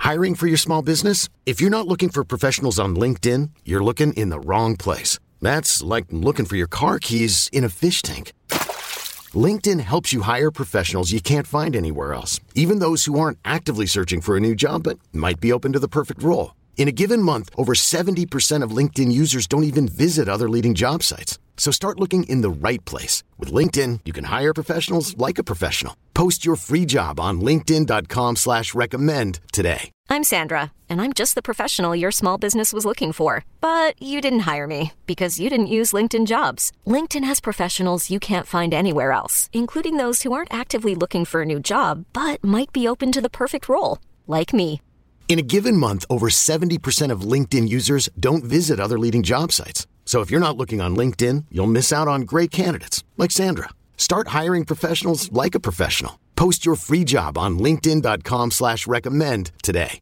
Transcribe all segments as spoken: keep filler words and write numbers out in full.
Hiring for your small business? If you're not looking for professionals on LinkedIn, you're looking in the wrong place. That's like looking for your car keys in a fish tank. LinkedIn helps you hire professionals you can't find anywhere else, even those who aren't actively searching for a new job but might be open to the perfect role. In a given month, over seventy percent of LinkedIn users don't even visit other leading job sites. So start looking in the right place. With LinkedIn, you can hire professionals like a professional. Post your free job on linkedin.com slash recommend today. I'm Sandra, and I'm just the professional your small business was looking for. But you didn't hire me because you didn't use LinkedIn Jobs. LinkedIn has professionals you can't find anywhere else, including those who aren't actively looking for a new job, but might be open to the perfect role, like me. In a given month, over seventy percent of LinkedIn users don't visit other leading job sites. So if you're not looking on LinkedIn, you'll miss out on great candidates like Sandra. Start hiring professionals like a professional. Post your free job on linkedin.com slash recommend today.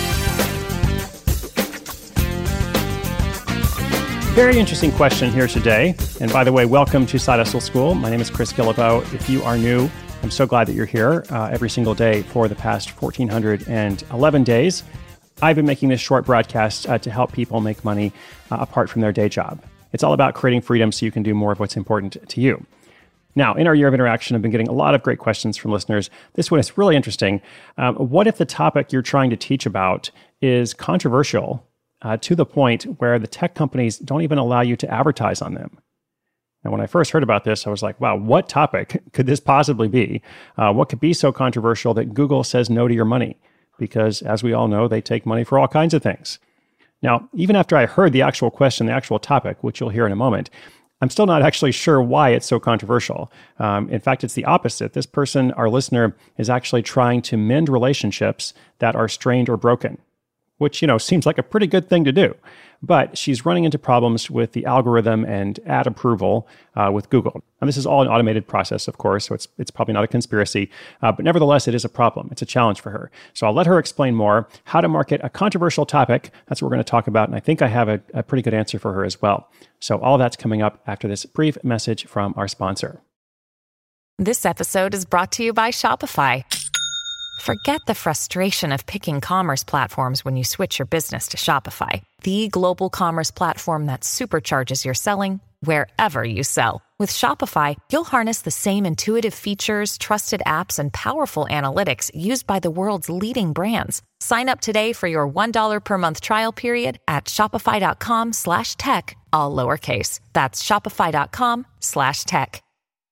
Very interesting question here today. And by the way, welcome to Side Hustle School. My name is Chris Guillebeau. If you are new, I'm so glad that you're here uh, every single day for the past one thousand four hundred eleven days. I've been making this short broadcast uh, to help people make money uh, apart from their day job. It's all about creating freedom so you can do more of what's important to you. Now, in our year of interaction, I've been getting a lot of great questions from listeners. This one is really interesting. Um, what if the topic you're trying to teach about is controversial uh, to the point where the tech companies don't even allow you to advertise on them? Now, when I first heard about this, I was like, wow, what topic could this possibly be? Uh, what could be so controversial that Google says no to your money? Because as we all know, they take money for all kinds of things. Now, even after I heard the actual question, the actual topic, which you'll hear in a moment, I'm still not actually sure why it's so controversial. Um, in fact, it's the opposite. This person, our listener, is actually trying to mend relationships that are strained or broken, which, you know, seems like a pretty good thing to do. But she's running into problems with the algorithm and ad approval uh, with Google. And this is all an automated process, of course, so it's it's probably not a conspiracy. Uh, but nevertheless, it is a problem. It's a challenge for her. So I'll let her explain more how to market a controversial topic. That's what we're going to talk about. And I think I have a, a pretty good answer for her as well. So all of that's coming up after this brief message from our sponsor. This episode is brought to you by Shopify. Forget the frustration of picking commerce platforms when you switch your business to Shopify, the global commerce platform that supercharges your selling wherever you sell. With Shopify, you'll harness the same intuitive features, trusted apps, and powerful analytics used by the world's leading brands. Sign up today for your one dollar per month trial period at shopify.com slash tech, all lowercase. That's shopify.com slash tech.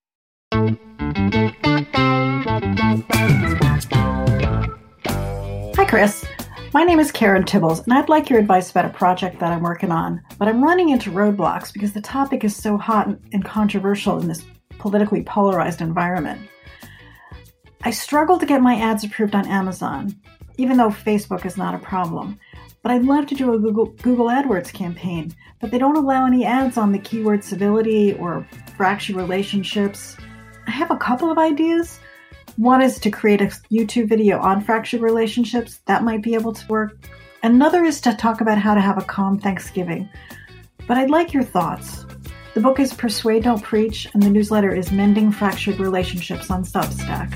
Hi, Chris. My name is Karen Tibbles, and I'd like your advice about a project that I'm working on. But I'm running into roadblocks because the topic is so hot and controversial in this politically polarized environment. I struggle to get my ads approved on Amazon, even though Facebook is not a problem. But I'd love to do a Google, Google AdWords campaign, but they don't allow any ads on the keyword civility or fractured relationships. I have a couple of ideas. One is to create a YouTube video on fractured relationships. That might be able to work. Another is to talk about how to have a calm Thanksgiving. But I'd like your thoughts. The book is Persuade, Don't Preach, and the newsletter is Mending Fractured Relationships on Substack.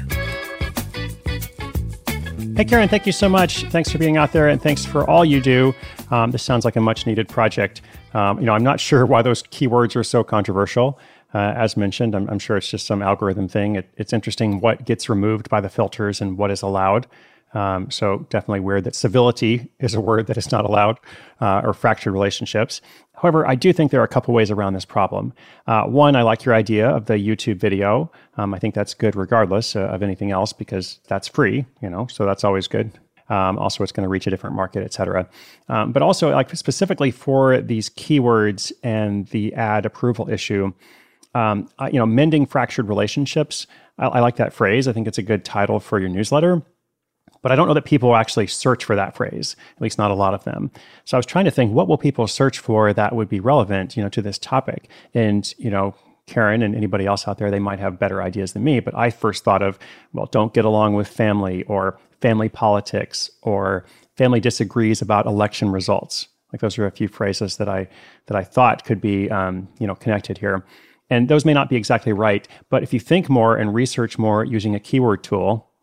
Hey, Karen, thank you so much. Thanks for being out there, and thanks for all you do. Um, this sounds like a much-needed project. Um, you know, I'm not sure why those keywords are so controversial. Uh, as mentioned, I'm, I'm sure it's just some algorithm thing. It, it's interesting what gets removed by the filters and what is allowed. Um, so definitely weird that civility is a word that is not allowed, uh, or fractured relationships. However, I do think there are a couple ways around this problem. Uh, one, I like your idea of the YouTube video. Um, I think that's good regardless uh, of anything else because that's free, you know, so that's always good. Um, also, it's going to reach a different market, et cetera. Um, but also, like specifically for these keywords and the ad approval issue, Um, you know, mending fractured relationships. I, I like that phrase. I think it's a good title for your newsletter, but I don't know that people actually search for that phrase, at least not a lot of them. So I was trying to think, what will people search for that would be relevant, you know, to this topic? And, you know, Karen and anybody else out there, they might have better ideas than me, but I first thought of, well, don't get along with family or family politics or family disagrees about election results. Like those are a few phrases that I, that I thought could be, um, you know, connected here. And those may not be exactly right, but if you think more and research more using a keyword tool,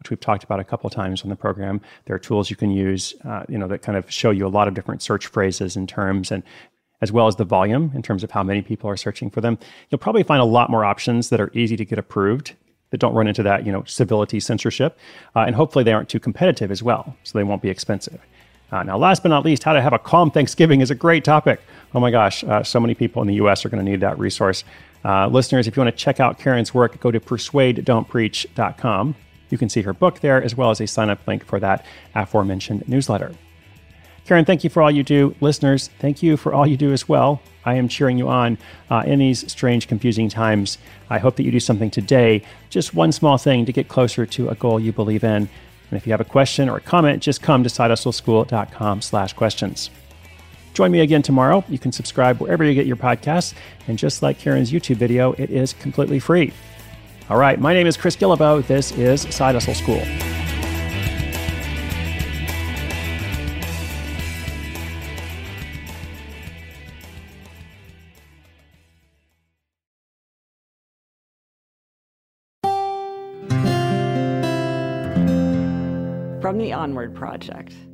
which we've talked about a couple of times on the program. There are tools you can use, uh, you know, that kind of show you a lot of different search phrases and terms, and as well as the volume in terms of how many people are searching for them. You'll probably find a lot more options that are easy to get approved, that don't run into that, you know, civility censorship. Uh, and hopefully they aren't too competitive as well, so they won't be expensive. Uh, now, last but not least, how to have a calm Thanksgiving is a great topic. Oh my gosh, uh, so many people in the U S are going to need that resource. Uh, listeners, if you want to check out Karen's work, go to persuade don't preach dot com. You can see her book there, as well as a sign-up link for that aforementioned newsletter. Karen, thank you for all you do. Listeners, thank you for all you do as well. I am cheering you on uh, in these strange, confusing times. I hope that you do something today, just one small thing to get closer to a goal you believe in. And if you have a question or a comment, just come to sidehustleschool.com slash questions. Join me again tomorrow. You can subscribe wherever you get your podcasts. And just like Karen's YouTube video, it is completely free. All right, my name is Chris Guillebeau. This is Side Hustle School. From the Onward Project.